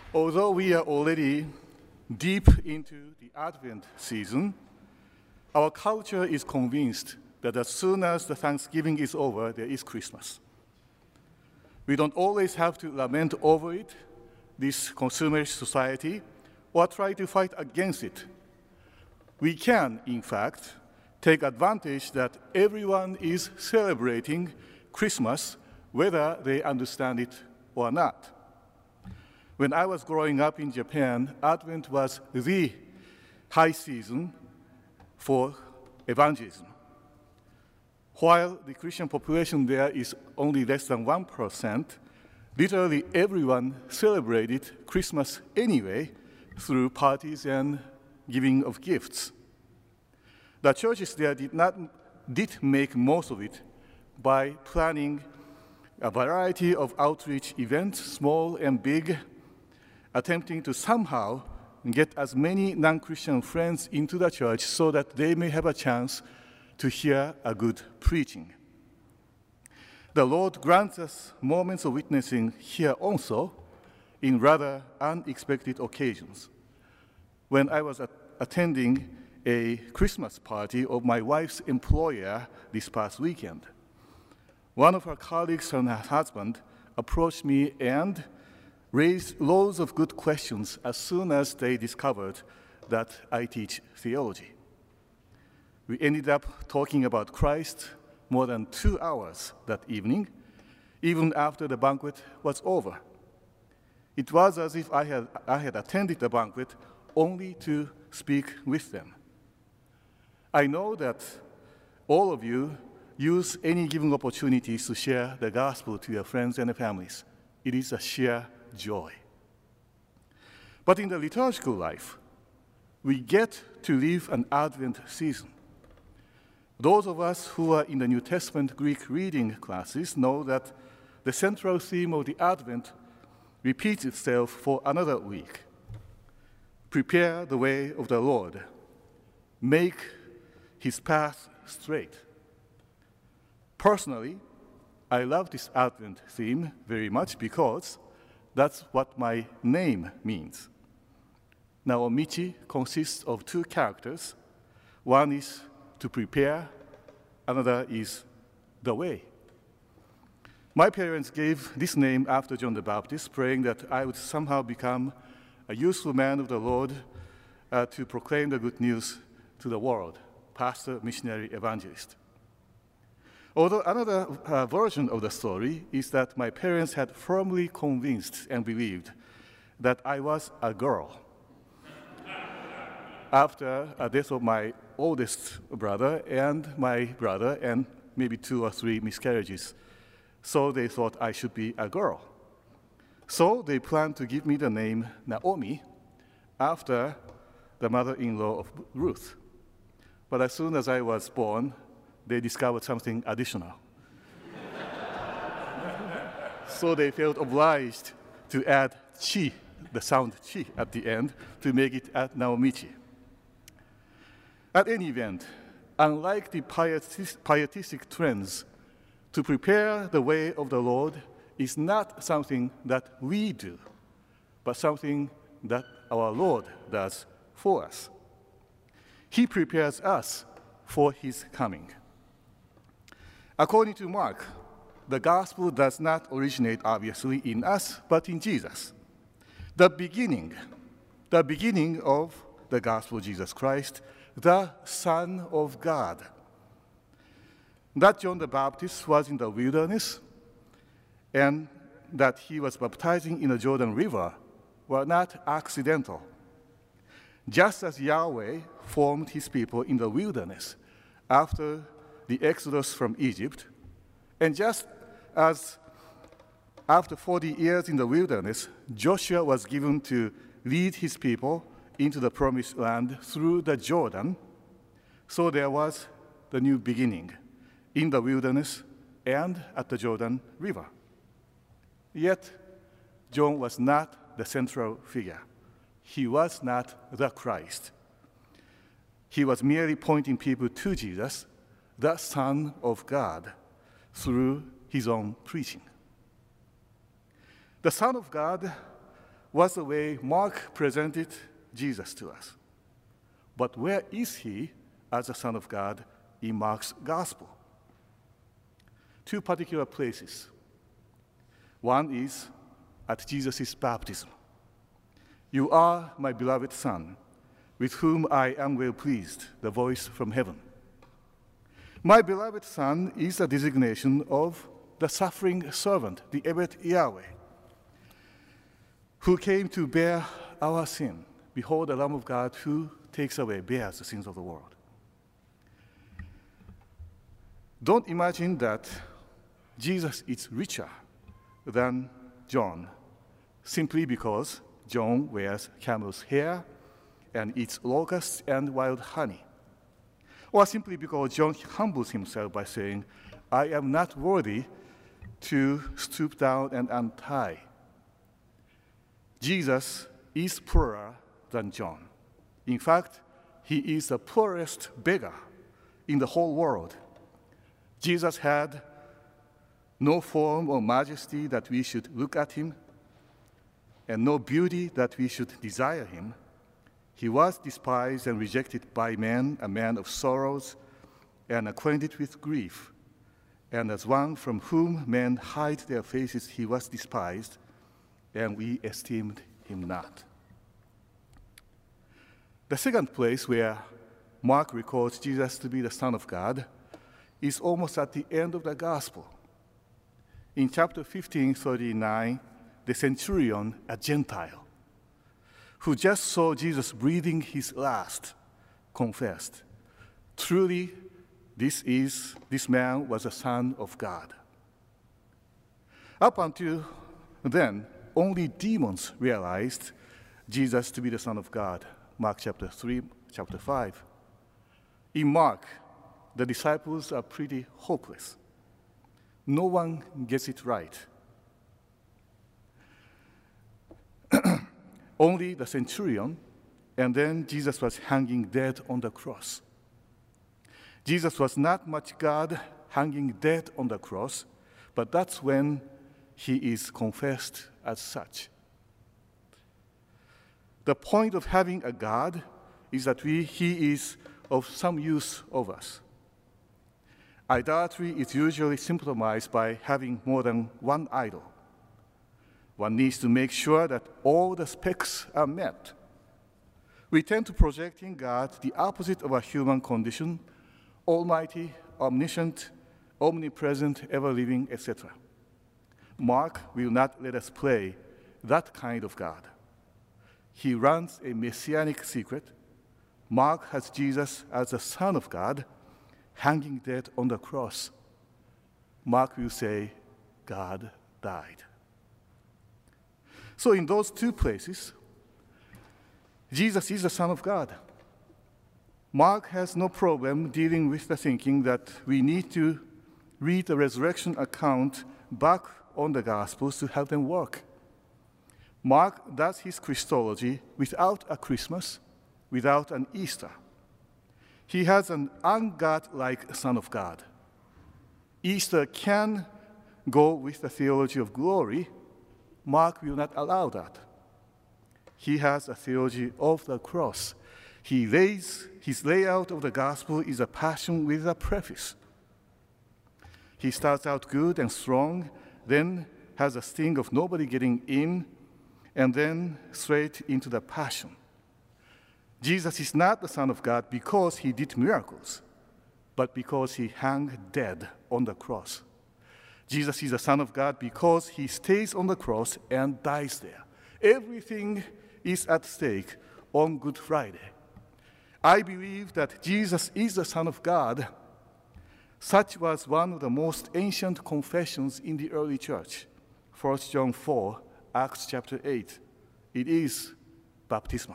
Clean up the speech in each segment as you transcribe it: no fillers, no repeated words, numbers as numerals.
Although we are already deep into the Advent season, our culture is convinced that as soon as the Thanksgiving is over, there is Christmas. We don't always have to lament over it, this consumerist society, or try to fight against it. We can, in fact, take advantage that everyone is celebrating Christmas, whether they understand it or not. When I was growing up in Japan, Advent was the high season for evangelism. While the Christian population there is only less than 1%, literally everyone celebrated Christmas anyway through parties and giving of gifts. The churches there did make most of it by planning a variety of outreach events, small and big, attempting to somehow get as many non-Christian friends into the church so that they may have a chance to hear a good preaching. The Lord grants us moments of witnessing here also in rather unexpected occasions. When I was attending a Christmas party of my wife's employer this past weekend, one of her colleagues and her husband approached me and raised loads of good questions as soon as they discovered that I teach theology. We ended up talking about Christ more than 2 hours that evening, even after the banquet was over. It was as if I had attended the banquet only to speak with them. I know that all of you use any given opportunities to share the gospel to your friends and families. It is a sheer joy. But in the liturgical life, we get to live an Advent season. Those of us who are in the New Testament Greek reading classes know that the central theme of the Advent repeats itself for another week. Prepare the way of the Lord. Make his path straight. Personally, I love this Advent theme very much because that's what my name means. Naomichi consists of two characters. One is to prepare, another is the way. My parents gave this name after John the Baptist, praying that I would somehow become a useful man of the Lord to proclaim the good news to the world, pastor, missionary, evangelist. Although another version of the story is that my parents had firmly convinced and believed that I was a girl. After the death of my oldest brother and my brother and maybe 2 or 3 miscarriages, so they thought I should be a girl. So they planned to give me the name Naomi after the mother-in-law of Ruth. But as soon as I was born, they discovered something additional. So they felt obliged to add chi, the sound chi at the end, to make it at Naomichi. At any event, unlike the pietistic trends, to prepare the way of the Lord is not something that we do, but something that our Lord does for us. He prepares us for his coming. According to Mark, the gospel does not originate obviously in us, but in Jesus. The beginning of the gospel of Jesus Christ, the Son of God. That John the Baptist was in the wilderness and that he was baptizing in the Jordan River were not accidental. Just as Yahweh formed his people in the wilderness after the exodus from Egypt, and just as after 40 years in the wilderness, Joshua was given to lead his people into the promised land through the Jordan, so there was the new beginning in the wilderness and at the Jordan River. Yet, John was not the central figure. He was not the Christ. He was merely pointing people to Jesus, the Son of God, through his own preaching. The Son of God was the way Mark presented Jesus to us. But where is he as the Son of God in Mark's gospel? Two particular places. One is at Jesus' baptism. You are my beloved Son, with whom I am well pleased, the voice from heaven. My beloved Son is a designation of the suffering servant, the Eved Yahweh, who came to bear our sin. Behold, the Lamb of God who bears the sins of the world. Don't imagine that Jesus is richer than John simply because John wears camel's hair and eats locusts and wild honey, or simply because John humbles himself by saying, I am not worthy to stoop down and untie. Jesus is poorer than John. In fact, he is the poorest beggar in the whole world. Jesus had no form or majesty that we should look at him, and no beauty that we should desire him. He was despised and rejected by men, a man of sorrows and acquainted with grief. And as one from whom men hide their faces, he was despised, and we esteemed him not. The second place where Mark records Jesus to be the Son of God is almost at the end of the gospel. In chapter 15:39, the centurion, a Gentile, who just saw Jesus breathing his last, confessed, truly, this man was a Son of God. Up until then, only demons realized Jesus to be the Son of God. Mark chapter 3, chapter 5. In Mark, the disciples are pretty hopeless. No one gets it right. Only the centurion, and then Jesus was hanging dead on the cross. Jesus was not much God hanging dead on the cross, but that's when he is confessed as such. The point of having a God is that he is of some use of us. Idolatry is usually symptomized by having more than one idol. One needs to make sure that all the specs are met. We tend to project in God the opposite of our human condition, almighty, omniscient, omnipresent, ever-living, etc. Mark will not let us play that kind of God. He runs a messianic secret. Mark has Jesus as the Son of God, hanging dead on the cross. Mark will say, God died. So in those two places, Jesus is the Son of God. Mark has no problem dealing with the thinking that we need to read the resurrection account back on the Gospels to have them work. Mark does his Christology without a Christmas, without an Easter. He has an ungod-like Son of God. Easter can go with the theology of glory. Mark will not allow that. He has a theology of the cross. His layout of the gospel is a passion with a preface. He starts out good and strong, then has a sting of nobody getting in, and then straight into the passion. Jesus is not the Son of God because he did miracles, but because he hung dead on the cross. Jesus is the Son of God because he stays on the cross and dies there. Everything is at stake on Good Friday. I believe that Jesus is the Son of God. Such was one of the most ancient confessions in the early church. 1 John 4, Acts chapter 8. It is baptismal.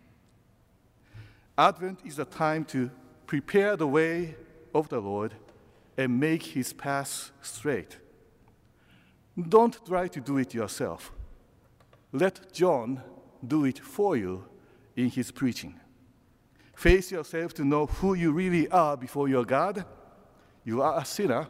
Advent is a time to prepare the way of the Lord and make his path straight. Don't try to do it yourself. Let John do it for you in his preaching. Face yourself to know who you really are before your God. You are a sinner.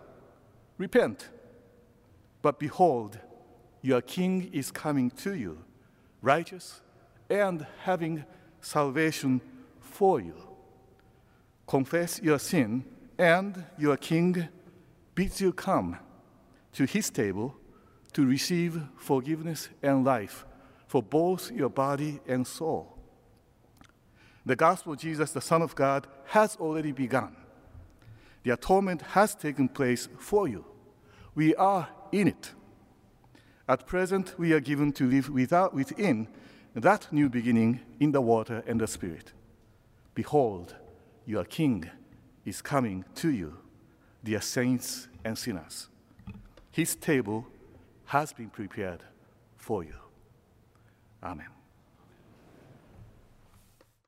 Repent. But behold, your King is coming to you, righteous, and having salvation for you. Confess your sin, and your King bids you come to his table to receive forgiveness and life for both your body and soul. The gospel of Jesus, the Son of God, has already begun. The atonement has taken place for you. We are in it. At present, we are given to live within that new beginning in the water and the Spirit. Behold, your King is coming to you, dear saints and sinners. His table has been prepared for you. Amen.